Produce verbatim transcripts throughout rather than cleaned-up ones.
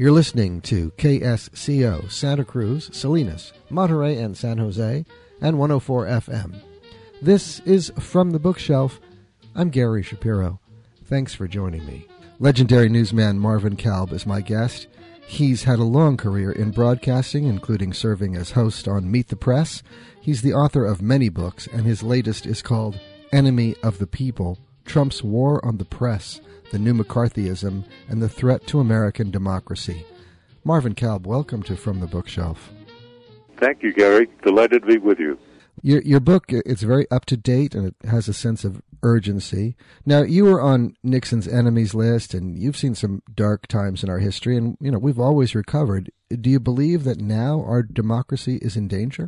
You're listening to K S C O, Santa Cruz, Salinas, Monterey, and San Jose, and one oh four F M. This is From the Bookshelf. I'm Gary Shapiro. Thanks for joining me. Legendary newsman Marvin Kalb is my guest. He's had a long career in broadcasting, including serving as host on Meet the Press. He's the author of many books, and his latest is called Enemy of the People, Trump's War on the Press, the New McCarthyism, and the Threat to American Democracy. Marvin Kalb, welcome to From the Bookshelf. Thank you, Gary. Delighted to be with you. Your, your book, it's very up-to-date, and it has a sense of urgency. Now, you were on Nixon's enemies list, and you've seen some dark times in our history, and, you know, we've always recovered. Do you believe that now our democracy is in danger?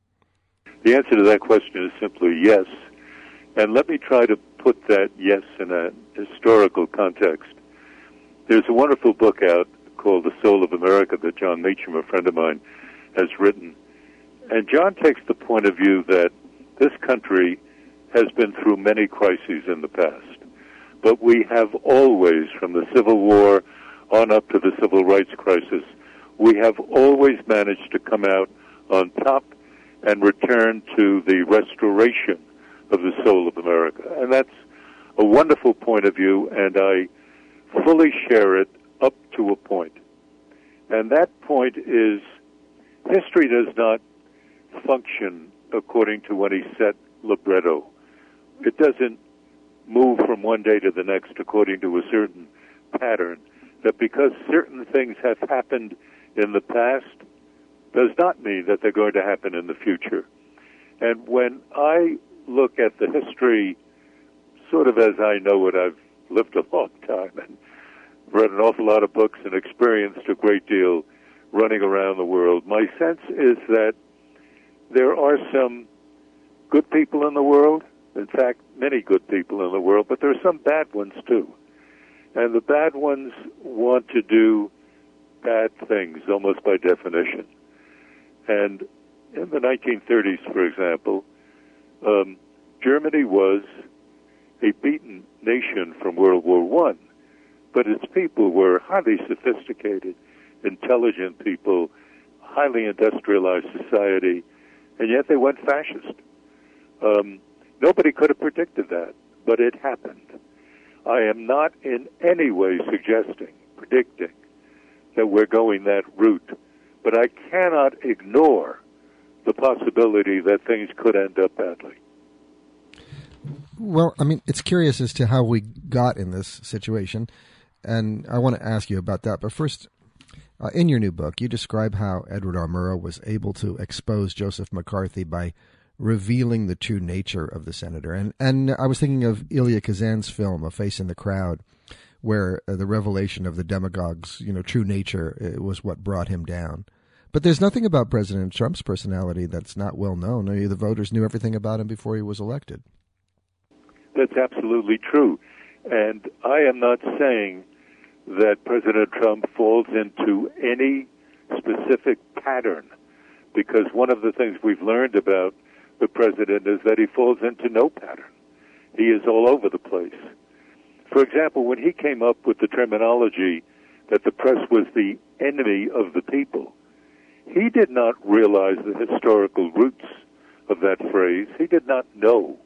The answer to that question is simply yes. And let me try to put that yes in a historical context. There's a wonderful book out called The Soul of America that John Meacham, a friend of mine, has written. And John takes the point of view that this country has been through many crises in the past. But we have always, from the Civil War on up to the Civil Rights crisis, we have always managed to come out on top and return to the restoration of the soul of America. And that's a wonderful point of view, and I fully share it up to a point. And that point is history does not function according to any set libretto. It doesn't move from one day to the next according to a certain pattern, that because certain things have happened in the past does not mean that they're going to happen in the future. And when I look at the history sort of as I know it, I've lived a long time and read an awful lot of books and experienced a great deal running around the world. My sense is that there are some good people in the world, in fact, many good people in the world, but there are some bad ones too. And the bad ones want to do bad things, almost by definition. And in the nineteen thirties, for example, um, Germany was a beaten nation from World War One, but its people were highly sophisticated, intelligent people, highly industrialized society, and yet they went fascist. Um, nobody could have predicted that, but it happened. I am not in any way suggesting, predicting, that we're going that route, but I cannot ignore the possibility that things could end up badly. Well, I mean, it's curious as to how we got in this situation, and I want to ask you about that. But first, uh, in your new book, you describe how Edward R. Murrow was able to expose Joseph McCarthy by revealing the true nature of the senator. And and I was thinking of Elia Kazan's film, A Face in the Crowd, where uh, the revelation of the demagogue's, you know, true nature uh, was what brought him down. But there's nothing about President Trump's personality that's not well known. I mean, the voters knew everything about him before he was elected. That's absolutely true. And I am not saying that President Trump falls into any specific pattern, because one of the things we've learned about the president is that he falls into no pattern. He is all over the place. For example, when he came up with the terminology that the press was the enemy of the people, he did not realize the historical roots of that phrase. He did not know,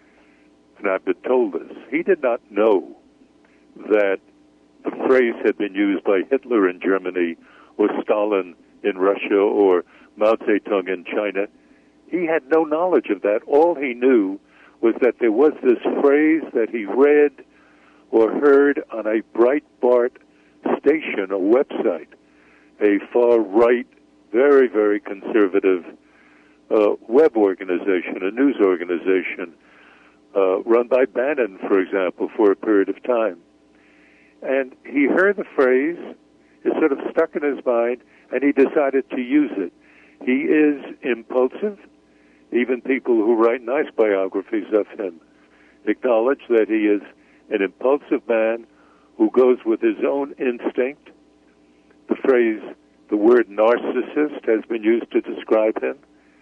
and I've been told this, he did not know that the phrase had been used by Hitler in Germany or Stalin in Russia or Mao Zedong in China. He had no knowledge of that. All he knew was that there was this phrase that he read or heard on a Breitbart station, a website, a far-right, very, very conservative uh, web organization, a news organization, uh, run by Bannon, for example, for a period of time. And he heard the phrase, it sort of stuck in his mind, and he decided to use it. He is impulsive. Even people who write nice biographies of him acknowledge that he is an impulsive man who goes with his own instinct. The phrase, the word narcissist, has been used to describe him.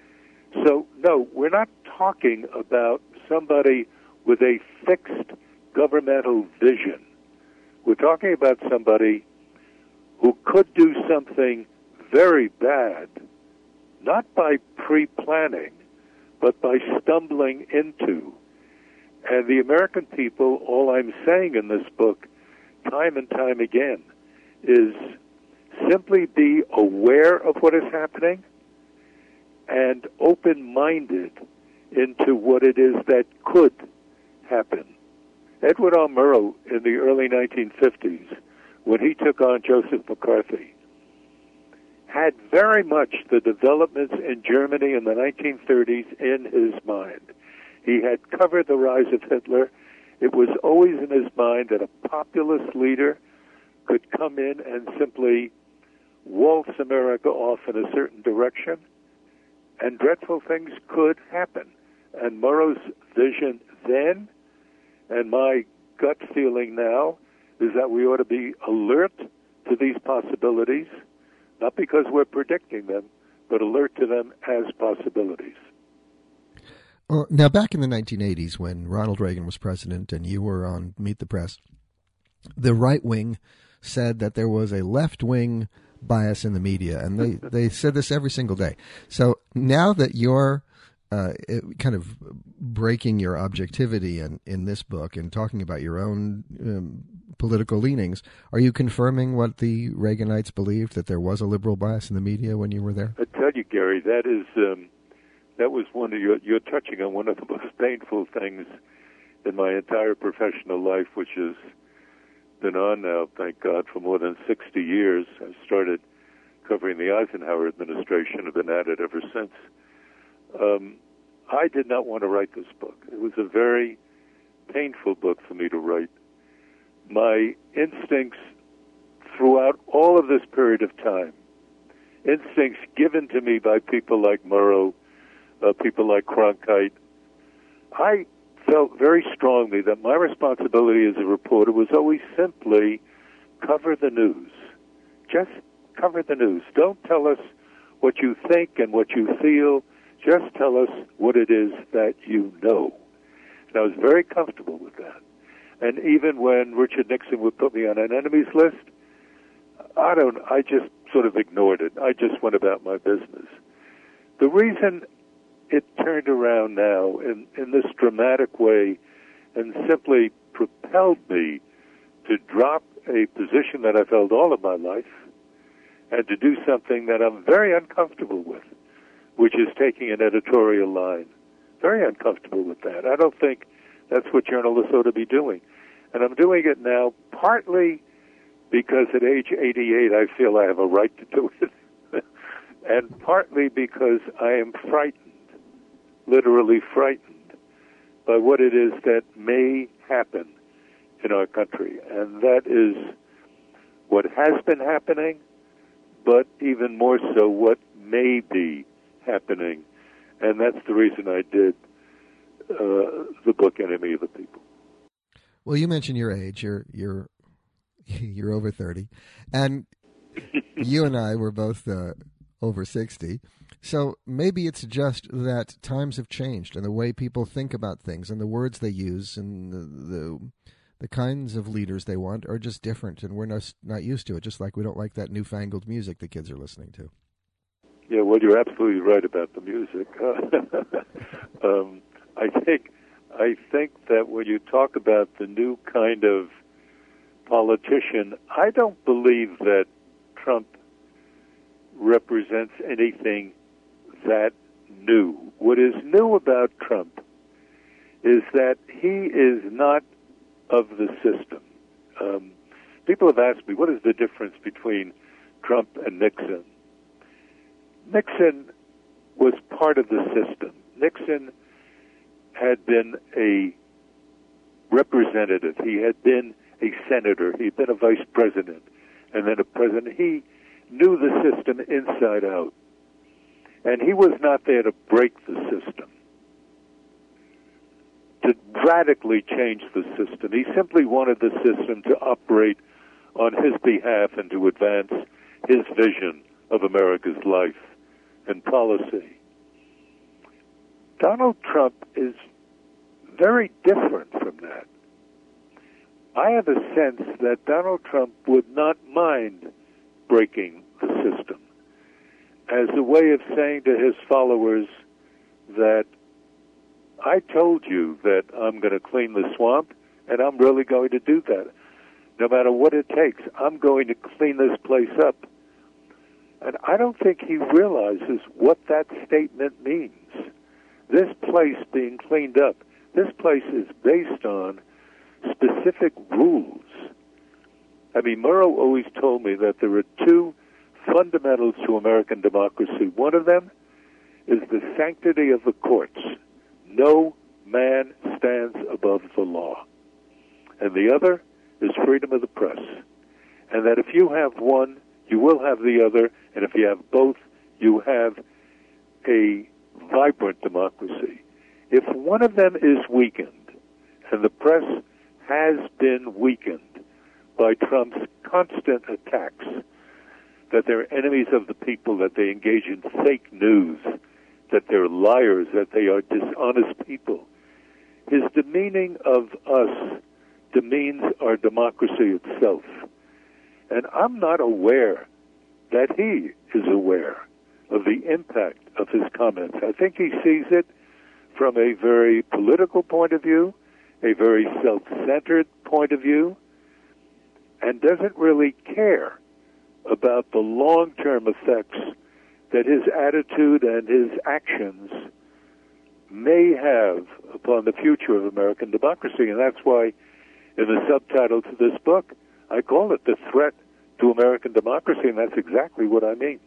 So, no, we're not talking about somebody with a fixed governmental vision. We're talking about somebody who could do something very bad, not by pre-planning, but by stumbling into. And the American people, all I'm saying in this book, time and time again, is simply be aware of what is happening and open-minded into what it is that could happen. Edward R. Murrow, in the early nineteen fifties, when he took on Joseph McCarthy, had very much the developments in Germany in the nineteen thirties in his mind. He had covered the rise of Hitler. It was always in his mind that a populist leader could come in and simply waltz America off in a certain direction, and dreadful things could happen. And Murrow's vision then, and my gut feeling now, is that we ought to be alert to these possibilities, not because we're predicting them, but alert to them as possibilities. Well, now, back in the nineteen eighties, when Ronald Reagan was president and you were on Meet the Press, the right wing said that there was a left-wing bias in the media, and they, they said this every single day. So now that you're uh, kind of breaking your objectivity in, in this book and talking about your own um, political leanings, are you confirming what the Reaganites believed, that there was a liberal bias in the media when you were there? I tell you, Gary, that is um, that was one of your, you're touching on one of the most painful things in my entire professional life, which has been on now, thank God, for more than sixty years. I started covering the Eisenhower administration, have been at it ever since. Um, I did not want to write this book. It was a very painful book for me to write. My instincts throughout all of this period of time, instincts given to me by people like Murrow, uh, people like Cronkite, I felt very strongly that my responsibility as a reporter was always simply cover the news. Just cover the news. Don't tell us what you think and what you feel. Just tell us what it is that you know. And I was very comfortable with that. And even when Richard Nixon would put me on an enemies list, I don't, I just sort of ignored it. I just went about my business. The reason it turned around now in, in this dramatic way and simply propelled me to drop a position that I've held all of my life and to do something that I'm very uncomfortable with, which is taking an editorial line. Very uncomfortable with that. I don't think that's what journalists ought to be doing. And I'm doing it now partly because at age eighty-eight I feel I have a right to do it, and partly because I am frightened, literally frightened, by what it is that may happen in our country. And that is what has been happening, but even more so what may be happening. And that's the reason I did uh, the book Enemy of the People. Well, you mentioned your age. You're you're you're over thirty, and you and I were both uh, over sixty. So maybe it's just that times have changed, and the way people think about things, and the words they use, and the the, the kinds of leaders they want are just different, and we're not not used to it. Just like we don't like that newfangled music the kids are listening to. Yeah, well, you're absolutely right about the music. um, I think. I think that when you talk about the new kind of politician, I don't believe that Trump represents anything that new. What is new about Trump is that he is not of the system. Um, people have asked me, what is the difference between Trump and Nixon? Nixon was part of the system. Nixon had been a representative. He had been a senator. He'd been a vice president and then a president. He knew the system inside out. And he was not there to break the system, to radically change the system. He simply wanted the system to operate on his behalf and to advance his vision of America's life and policy. Donald Trump is very different from that. I have a sense that Donald Trump would not mind breaking the system, as a way of saying to his followers that I told you that I'm going to clean the swamp, and I'm really going to do that. No matter what it takes, I'm going to clean this place up. And I don't think he realizes what that statement means. This place being cleaned up, this place is based on specific rules. I mean, Murrow always told me that there are two fundamentals to American democracy. One of them is the sanctity of the courts. No man stands above the law. And the other is freedom of the press. And that if you have one, you will have the other, and if you have both, you have a vibrant democracy. If one of them is weakened, and the press has been weakened by Trump's constant attacks, that they're enemies of the people, that they engage in fake news, that they're liars, that they are dishonest people, his demeaning of us demeans our democracy itself. And I'm not aware that he is aware of the impact of his comments. I think he sees it from a very political point of view, a very self-centered point of view, and doesn't really care about the long-term effects that his attitude and his actions may have upon the future of American democracy. And that's why in the subtitle to this book, I call it The Threat to American Democracy, and that's exactly what I mean.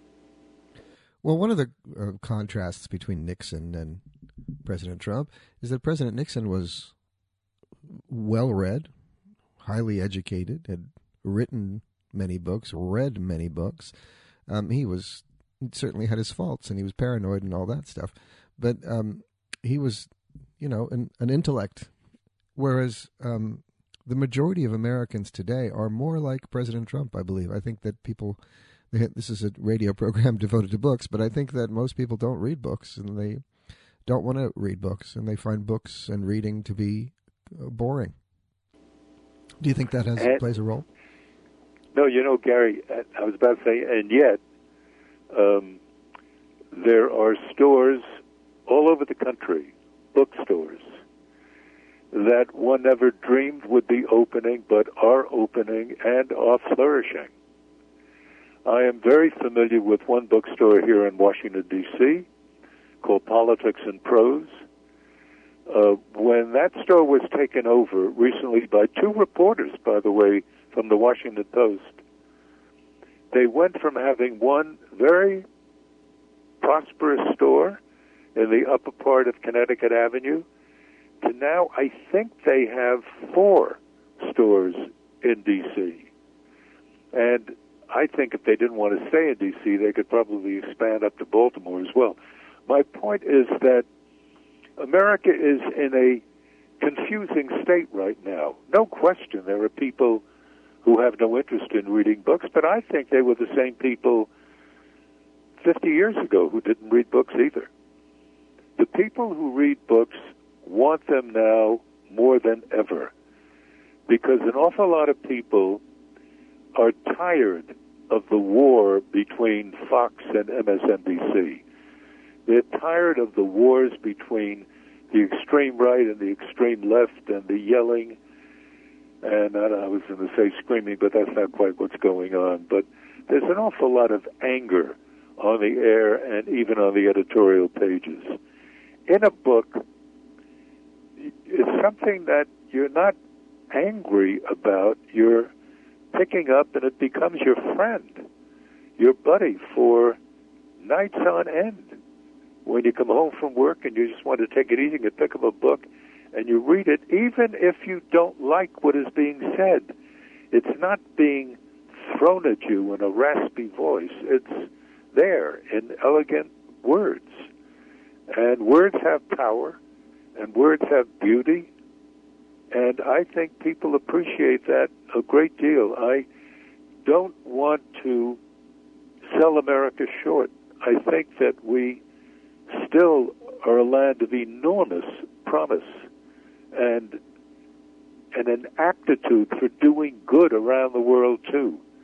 Well, one of the uh, contrasts between Nixon and President Trump is that President Nixon was well-read, highly educated, had written many books, read many books. Um, he was certainly had his faults, and he was paranoid and all that stuff. But um, he was, you know, an, an intellect, whereas um, the majority of Americans today are more like President Trump, I believe. I think that people, this is a radio program devoted to books, but I think that most people don't read books, and they don't want to read books, and they find books and reading to be uh, boring. Do you think that has and, plays a role? No, you know, Gary, I was about to say, and yet um, there are stores all over the country, bookstores, that one never dreamed would be opening, but are opening and are flourishing. I am very familiar with one bookstore here in Washington, D C, called Politics and Prose. Uh, when that store was taken over recently by two reporters, by the way, from the Washington Post, they went from having one very prosperous store in the upper part of Connecticut Avenue to now I think they have four stores in D C. And I think if they didn't want to stay in D C, they could probably expand up to Baltimore as well. My point is that America is in a confusing state right now. No question there are people who have no interest in reading books, but I think they were the same people fifty years ago who didn't read books either. The people who read books want them now more than ever because an awful lot of people are tired of the war between Fox and M S N B C. They're tired of the wars between the extreme right and the extreme left and the yelling. And I, I was going to say screaming, but that's not quite what's going on. But there's an awful lot of anger on the air and even on the editorial pages. In a book, it's something that you're not angry about. You're picking up, and it becomes your friend, your buddy for nights on end. When you come home from work and you just want to take it easy and pick up a book and you read it, even if you don't like what is being said, it's not being thrown at you in a raspy voice. It's there in elegant words. And words have power, and words have beauty, and I think people appreciate that a great deal. I don't want to sell America short. I think that we still are a land of enormous promise and and an aptitude for doing good around the world, too.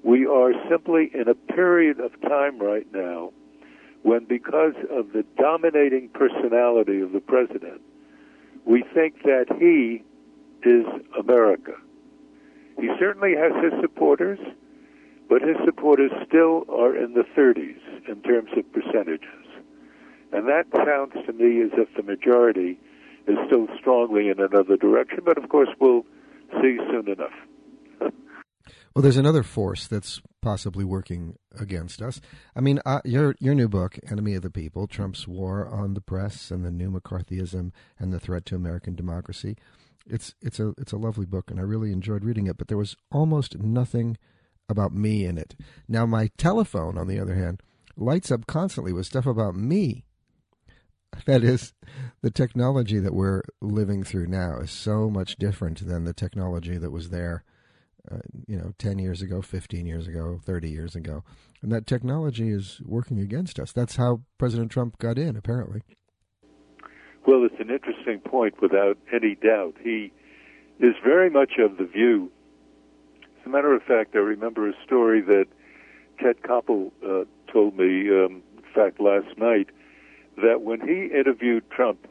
We are simply in a period of time right now when, because of the dominating personality of the president, we think that he is America. He certainly has his supporters, but his supporters still are in the thirties in terms of percentages. And that sounds to me as if the majority is still strongly in another direction, but of course we'll see soon enough. Well, there's another force that's possibly working against us. I mean, uh, your your new book, Enemy of the People, Trump's War on the Press and the New McCarthyism and the Threat to American Democracy. It's it's a it's a lovely book, and I really enjoyed reading it, but there was almost nothing about me in it. Now, my telephone, on the other hand, lights up constantly with stuff about me. That is, the technology that we're living through now is so much different than the technology that was there Uh, you know, ten years ago, fifteen years ago, thirty years ago. And that technology is working against us. That's how President Trump got in, apparently. Well, it's an interesting point, without any doubt. He is very much of the view. As a matter of fact, I remember a story that Ted Koppel uh, told me, um, in fact, last night, that when he interviewed Trump,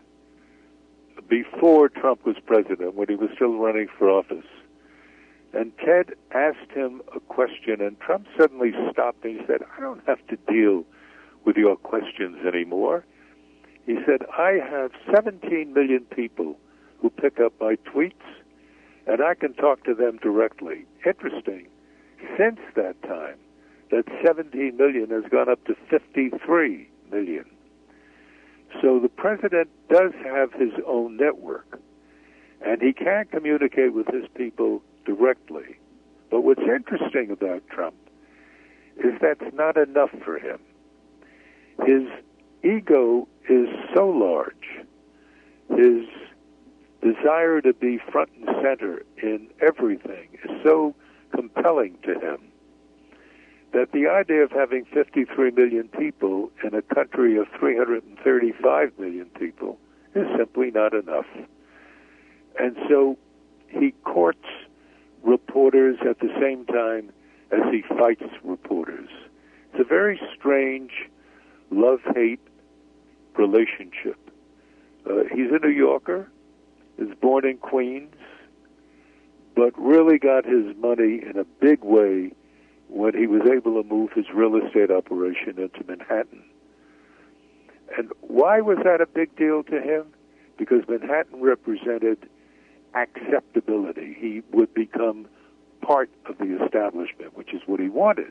before Trump was president, when he was still running for office, and Ted asked him a question, and Trump suddenly stopped and he said, I don't have to deal with your questions anymore. He said, I have seventeen million people who pick up my tweets, and I can talk to them directly. Interesting. Since that time, that seventeen million has gone up to fifty-three million. So the president does have his own network, and he can communicate with his people directly. But what's interesting about Trump is that's not enough for him. His ego is so large, his desire to be front and center in everything is so compelling to him that the idea of having fifty-three million people in a country of three hundred thirty-five million people is simply not enough. And so he courts reporters at the same time as he fights reporters. It's a very strange love-hate relationship. Uh, he's a New Yorker, is born in Queens, but really got his money in a big way when he was able to move his real estate operation into Manhattan. And why was that a big deal to him? Because Manhattan represented acceptability. He would become part of the establishment, which is what he wanted.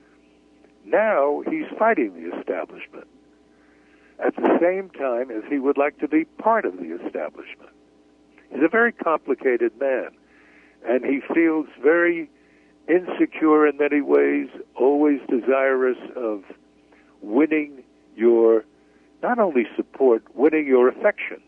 Now he's fighting the establishment at the same time as he would like to be part of the establishment. He's a very complicated man, and he feels very insecure in many ways, always desirous of winning your, not only support, winning your affection.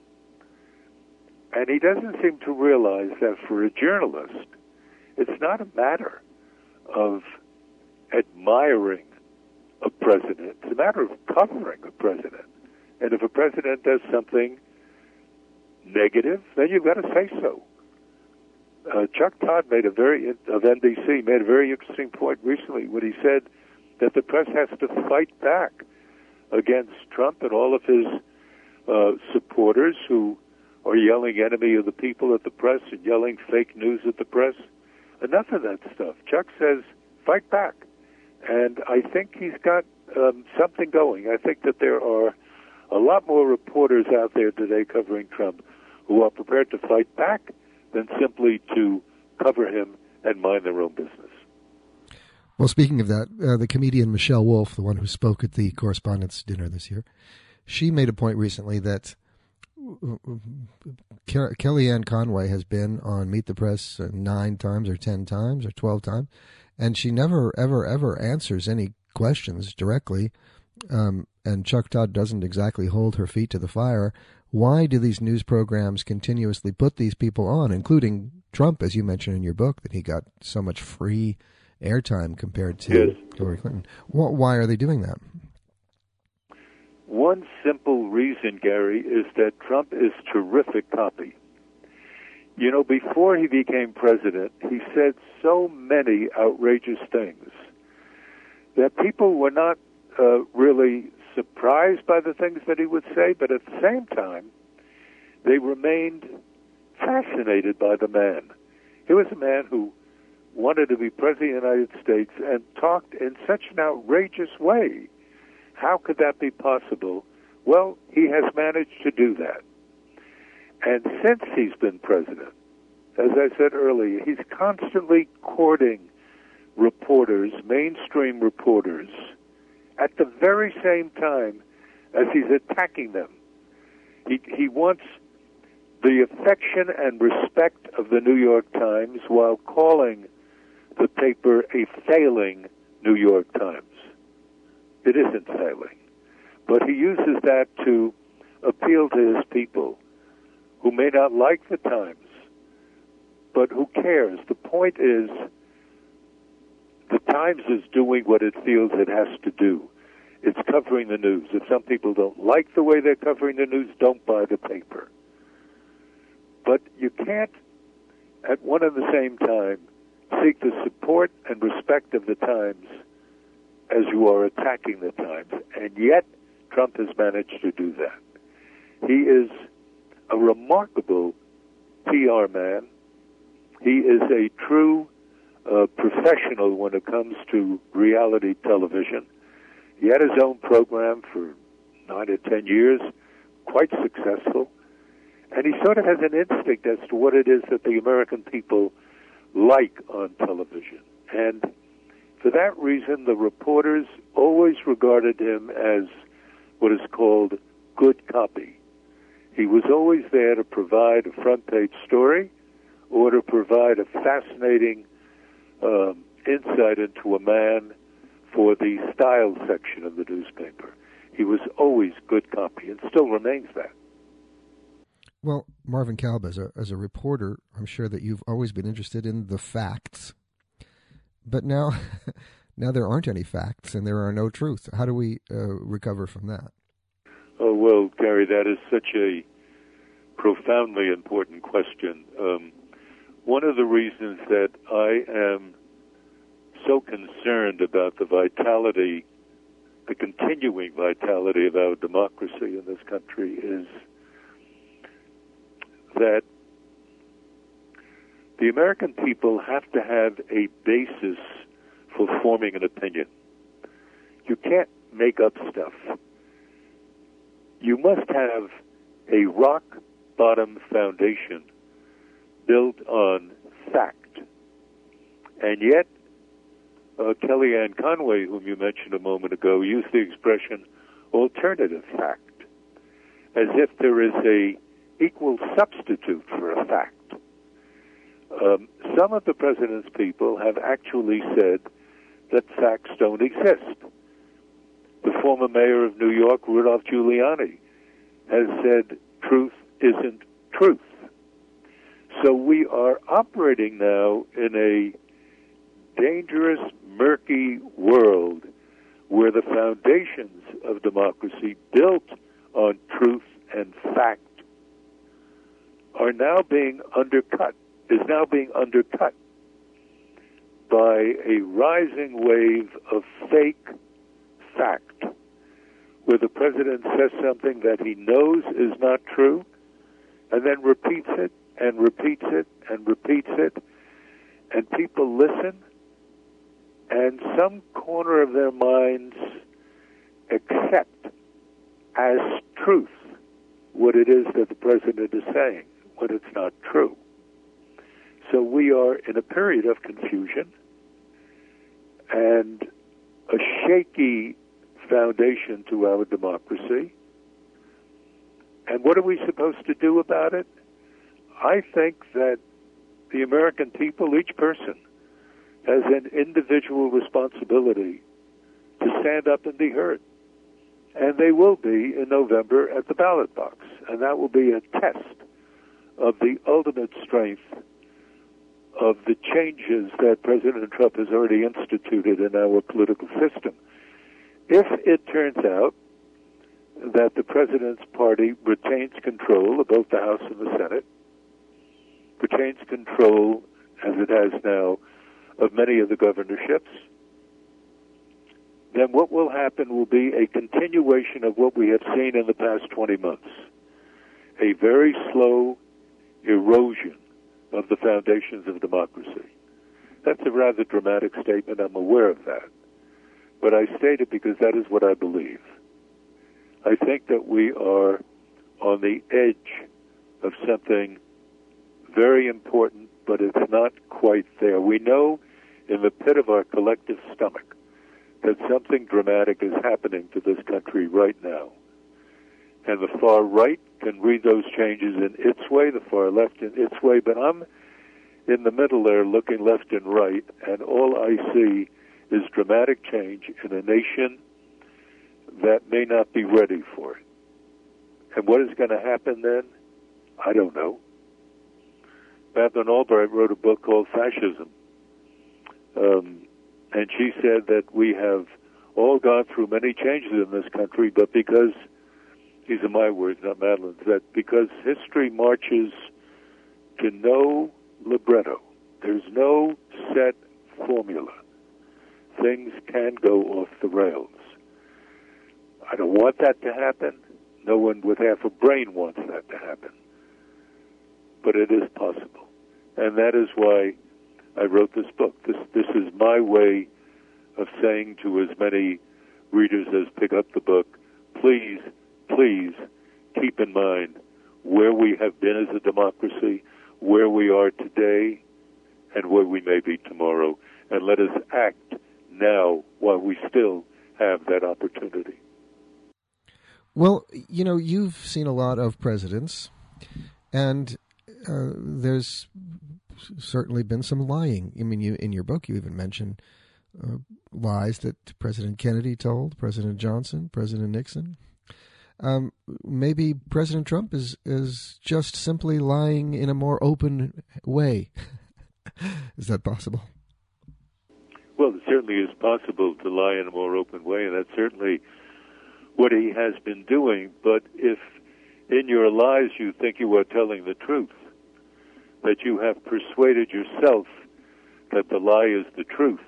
And he doesn't seem to realize that for a journalist, it's not a matter of admiring a president. It's a matter of covering a president. And if a president does something negative, then you've got to say so. Uh, Chuck Todd made a very, of N B C, made a very interesting point recently when he said that the press has to fight back against Trump and all of his uh, supporters who are yelling enemy of the people at the press and yelling fake news at the press. Enough of that stuff. Chuck says, fight back. And I think he's got um, something going. I think that there are a lot more reporters out there today covering Trump who are prepared to fight back than simply to cover him and mind their own business. Well, speaking of that, uh, the comedian Michelle Wolf, the one who spoke at the Correspondents' Dinner this year, she made a point recently that Ke- Kellyanne Conway has been on Meet the Press nine times or ten times or twelve times, and she never, ever, ever answers any questions directly, um, and Chuck Todd doesn't exactly hold her feet to the fire. Why do these news programs continuously put these people on, including Trump, as you mentioned in your book, that he got so much free airtime compared to yes. Hillary Clinton? Why are they doing that? One simple reason, Gary, is that Trump is terrific copy. You know, before he became president, he said so many outrageous things that people were not uh, really surprised by the things that he would say, but at the same time, they remained fascinated by the man. He was a man who wanted to be president of the United States and talked in such an outrageous way. How could that be possible? Well, he has managed to do that. And since he's been president, as I said earlier, he's constantly courting reporters, mainstream reporters, at the very same time as he's attacking them. He, he wants the affection and respect of the New York Times while calling the paper a failing New York Times. It isn't failing. But he uses that to appeal to his people who may not like the Times, but who cares? The point is, the Times is doing what it feels it has to do. It's covering the news. If some people don't like the way they're covering the news, don't buy the paper. But you can't, at one and the same time, seek the support and respect of the Times as you are attacking the Times. And yet, Trump has managed to do that. He is a remarkable P R man. He is a true uh, professional when it comes to reality television. He had his own program for nine or ten years, quite successful. And he sort of has an instinct as to what it is that the American people like on television. And for that reason, the reporters always regarded him as what is called good copy. He was always there to provide a front-page story or to provide a fascinating um, insight into a man for the style section of the newspaper. He was always good copy and still remains that. Well, Marvin Kalb, as a, as a reporter, I'm sure that you've always been interested in the facts. But now now there aren't any facts and there are no truths. How do we uh, recover from that? Oh, well, Gary, that is such a profoundly important question. Um, one of the reasons that I am so concerned about the vitality, the continuing vitality of our democracy in this country is that the American people have to have a basis for forming an opinion. You can't make up stuff. You must have a rock-bottom foundation built on fact. And yet, uh, Kellyanne Conway, whom you mentioned a moment ago, used the expression alternative fact, as if there is a equal substitute for a fact. Um, some of the president's people have actually said that facts don't exist. The former mayor of New York, Rudolph Giuliani, has said truth isn't truth. So we are operating now in a dangerous, murky world where the foundations of democracy built on truth and fact are now being undercut, is now being undercut by a rising wave of fake fact, where the president says something that he knows is not true, and then repeats it, and repeats it, and repeats it, and people listen, and some corner of their minds accept as truth what it is that the president is saying, when it's not true. So we are in a period of confusion and a shaky foundation to our democracy. And what are we supposed to do about it? I think that the American people, each person, has an individual responsibility to stand up and be heard. And they will be in November at the ballot box. And that will be a test of the ultimate strength of the changes that President Trump has already instituted in our political system. If it turns out that the president's party retains control of both the House and the Senate, retains control, as it has now, of many of the governorships, then what will happen will be a continuation of what we have seen in the past twenty months. A very slow erosion of the foundations of democracy. That's a rather dramatic statement. I'm aware of that. But I state it because that is what I believe. I think that we are on the edge of something very important, but it's not quite there. We know in the pit of our collective stomach that something dramatic is happening to this country right now. And the far right can read those changes in its way, the far left in its way, but I'm in the middle there looking left and right, and all I see is dramatic change in a nation that may not be ready for it. And what is going to happen then? I don't know. Madeleine Albright wrote a book called Fascism. Um, and she said that we have all gone through many changes in this country, but because, these are my words, not Madeleine's, that because history marches to no libretto, there's no set formula, things can go off the rails. I don't want that to happen. No one with half a brain wants that to happen. But it is possible. And that is why I wrote this book. This this is my way of saying to as many readers as pick up the book, please, please keep in mind where we have been as a democracy, where we are today, and where we may be tomorrow. And let us act now while we still have that opportunity. Well, you know, you've seen a lot of presidents, and uh, there's certainly been some lying. I mean, you, in your book, you even mention uh, lies that President Kennedy told, President Johnson, President Nixon. Um, maybe President Trump is, is just simply lying in a more open way. Is that possible? Well, it certainly is possible to lie in a more open way, and that's certainly what he has been doing. But if in your lies you think you are telling the truth, that you have persuaded yourself that the lie is the truth,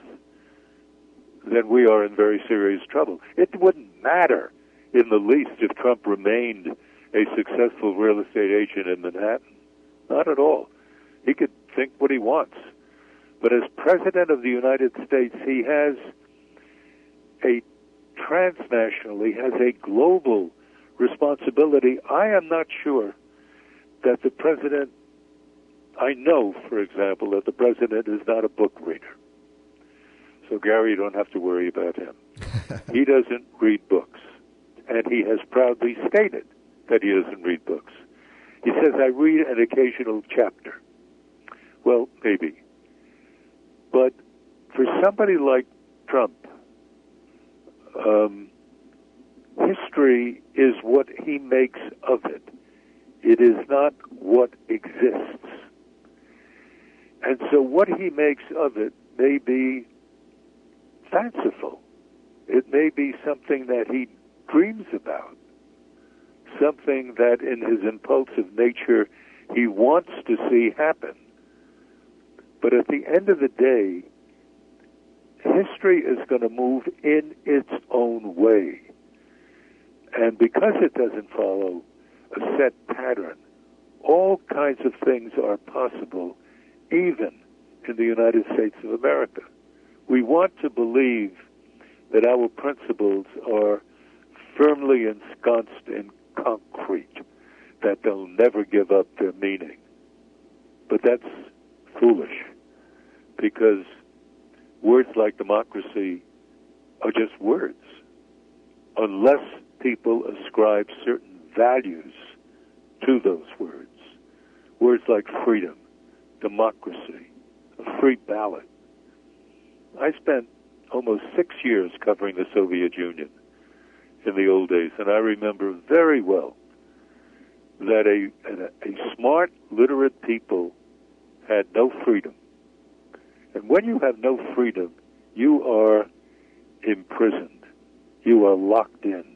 then we are in very serious trouble. It wouldn't matter in the least if Trump remained a successful real estate agent in Manhattan. Not at all. He could think what he wants. But as President of the United States, he has a transnational, he has a global responsibility. I am not sure that the President, I know, for example, that the President is not a book reader. So, Gary, you don't have to worry about him. He doesn't read books. And he has proudly stated that he doesn't read books. He says, I read an occasional chapter. Well, maybe. But for somebody like Trump, um, history is what he makes of it. It is not what exists. And so what he makes of it may be fanciful. It may be something that he dreams about, something that in his impulsive nature he wants to see happen. But at the end of the day, history is going to move in its own way. And because it doesn't follow a set pattern, all kinds of things are possible, even in the United States of America. We want to believe that our principles are firmly ensconced in concrete, that they'll never give up their meaning. But that's foolish, because words like democracy are just words, unless people ascribe certain values to those words. Words like freedom, democracy, a free ballot. I spent almost six years covering the Soviet Union in the old days, and I remember very well that a, a, a smart, literate people had no freedom. And when you have no freedom, you are imprisoned. You are locked in.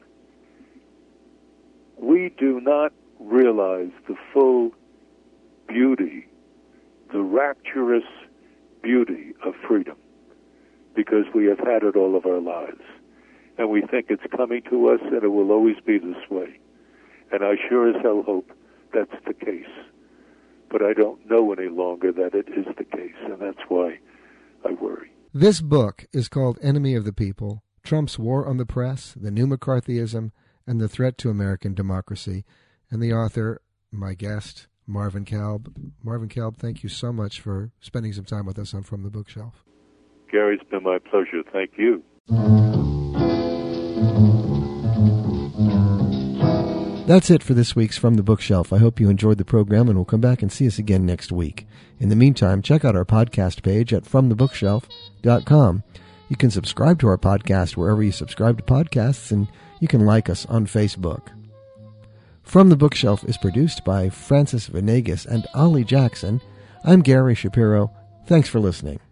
We do not realize the full beauty the rapturous beauty of freedom, because we have had it all of our lives. And we think it's coming to us, and it will always be this way. And I sure as hell hope that's the case. But I don't know any longer that it is the case, and that's why I worry. This book is called Enemy of the People, Trump's War on the Press, the New McCarthyism, and the Threat to American Democracy. And the author, my guest, Marvin Kalb. Marvin Kalb, thank you so much for spending some time with us on From the Bookshelf. Gary, it's been my pleasure. Thank you. That's it for this week's From the Bookshelf. I hope you enjoyed the program and will come back and see us again next week. In the meantime, check out our podcast page at from the bookshelf dot com. You can subscribe to our podcast wherever you subscribe to podcasts, and you can like us on Facebook. From the Bookshelf is produced by Francis Venegas and Ollie Jackson. I'm Gary Shapiro. Thanks for listening.